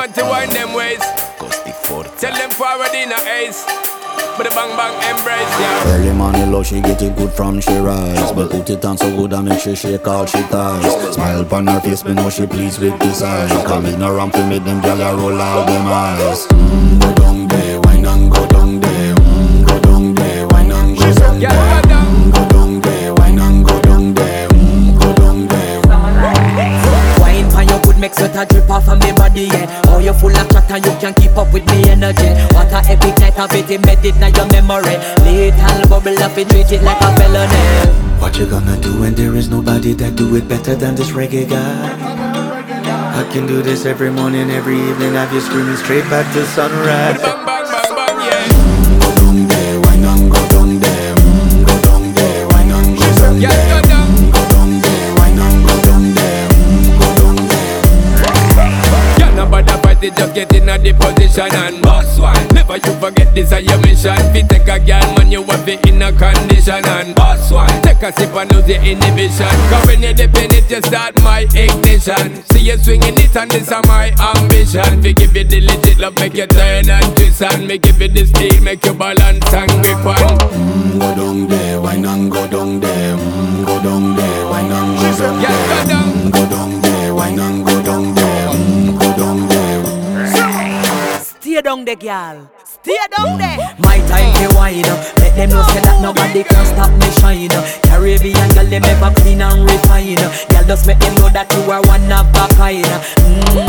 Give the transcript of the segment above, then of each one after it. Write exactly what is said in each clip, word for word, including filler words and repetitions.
want to wind them ways. Tell them forward in a ace. But the bang bang embrace, yeah. Early morning love, she get it good from she rise. But put it on so good and make she shake all she ties. Smile upon her face, me know she pleased with this eyes. Coming around to make them gyal a roll out them eyes. Mmm, go down there, wine and go down there. Mmm, go down there, wine and go down there. Mmm, go down there, wine and go down there. Mmm, go down there. Wine pan your good, make sweat a drip off of me body, yeah. Oh, you full of chat and you can't keep up with me energy. What a epic night of it, embedded in your memory. Little bubble up, it treat it like a felony. What you gonna do when there is nobody that do it better than this reggae guy? I can do this every morning, every evening, have you screaming straight back to sunrise. Bang bang bang bang, yeah. Mm, go down there, wine and go down there. Mm, go down there, wine and go down there. Yeah, go down. Mm, go down there, wine and go down there. Mm, go down there. Yeah, nobody fight it, just get in a the position and boss one. Never you forget this is your mission. Fi take a girl, man, you want it in a condition and boss one. Take a sip and lose the inhibition. Cause when you dip in it, you start my ignition. See you swinging it and this is my ambition. Fi give you the legit love, make you turn and twist and me give you the steel, make you balance and grip on. Mm, go down there, wine and go down there. Mm, go down there, wine and go down there. Yeah, go down. Mm, go down there, wine and go down there. Mm, go down there. Stay down there, girl. Stay down there. My time to wine up. Let them know say that nobody can stop me shine. Caribbean girl, them ever clean and refine. Girl, just make them know that you are one of a kind. Mm.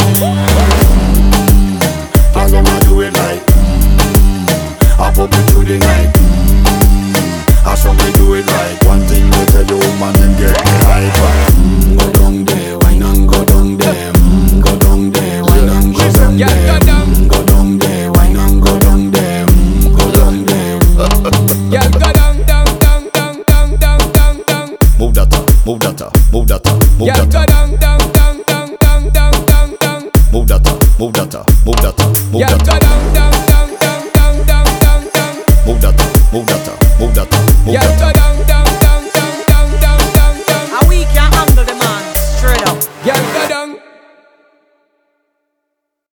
Girl, I'ma do it like mm, I pop it through the night. Mm, I saw me do it like one thing we tell you, man, and get me hyper. Mm, go down there, wine and go down there. Mm, go down there, wine and go down Yeah, there. go down. Mm, go down there, wine and go down there. Mm, go down there. Yeah, go down, down, down, down, down, down, down, down. Move that up, move that up, move that up, move Yeah, that go up. down, down, down, down, down, down, down, down. Move that up, move that up, move that up, move Yeah, that go up. down, down, down, down, down, down, down, down. Move that up, move that up, move that up, move Yeah, that go up. down,